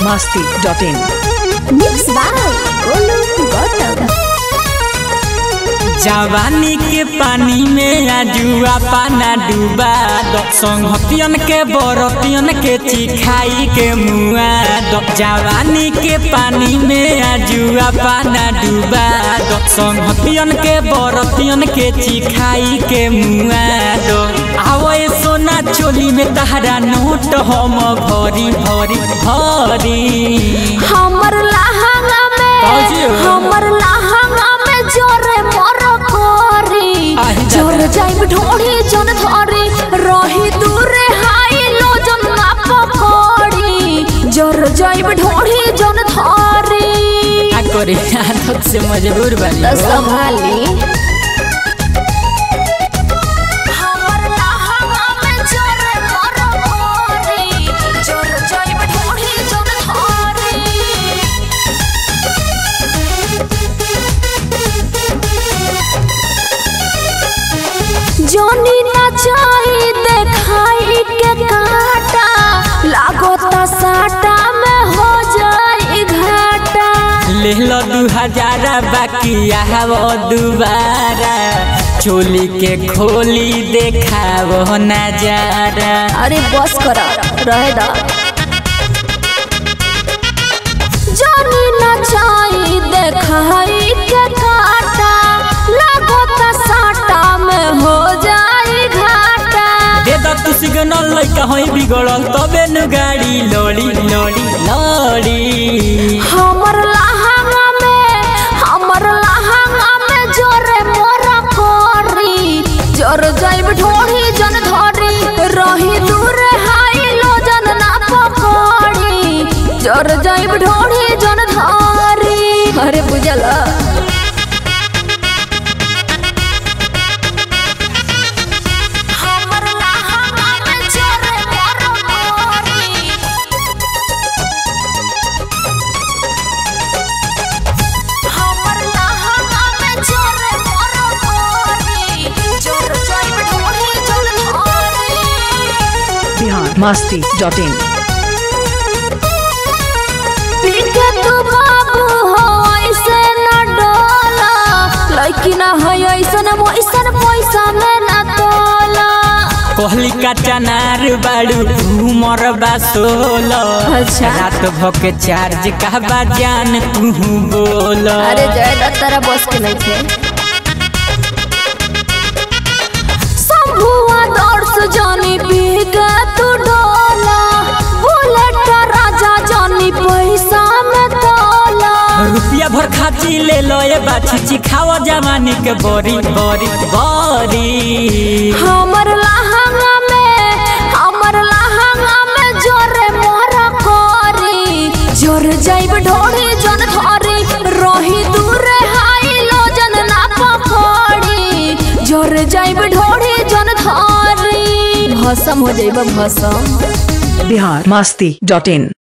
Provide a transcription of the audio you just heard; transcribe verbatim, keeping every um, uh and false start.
masti dot in. Mixed by Olu Gautam. जवानी के पानी में आजुआ पाना डूबा दो संगतियन के बरतियन के चिखाई के मुआ दो जवानी के पानी में आजुआ पाना डूबा दो संगतियन के बरतियन के चिखाई के मुआ दो आवे सोना चोली में तहरा नोट हम भरी भरी भरी हमर लहंगा में हमर लहंगा में जोरे मोर कोरी जोर जाइब ढोड़ी जन धरी रही दूरे हाई लो जन ना पकोड़ी जोर जाइब ढोड़ी जन धरी क्या करे आदत से मजबूर बनी तो संभाली जोनी नचाई देखाई के काटा लागोता साटा में हो जाई घाटा ले लो दू हजार बाकी आवो दोबारा चोली के खोली देखावो नजारा। अरे बस करा रहे दा जोनी नचाई देखाई के काटा लागोता साटा में हो जाई घाटा दे द तू सिग्नल लइका होई बिगड़ल तबे न गाड़ी लोड़ी लोड़ी लोड़ी हमर लहंगा में हमर लहंगा में जोरे मोर कोरी जोर जाइब ढोड़ी जन धरी रही दूर हाई लो जन ना पकोड़ी जोर जाइब ढोड़ी जन धरी अरे बुझला masti dot in. पीके तू बाबू हो ऐसे न डोला लड़की ना हो ऐसे न ऐसन पैसा में न तोला कोहली का चनार बाड़ू उमर बासोल अच्छा। रात भके चार्ज का बाजान तू बोल अरे जय तेरा बस के नहीं थे संभुआ दौड़ से जानी पीके तू डोला बुलेट राजा जानी पैसा में तोला रुपया भर खाची ले लो ये बाछी चिखावा जवानी के बोरी बोरी बोरी हमर लहंगा में हमर लहंगा में जोरे मोर कोरी जोर जाइब ढोड़ी जन धरी रही दूरे हाई लो जन ना पकोड़ी जोर जाइब ढोड़ी जन धरी भसम हो जाइब भसम Bihar masti dot in.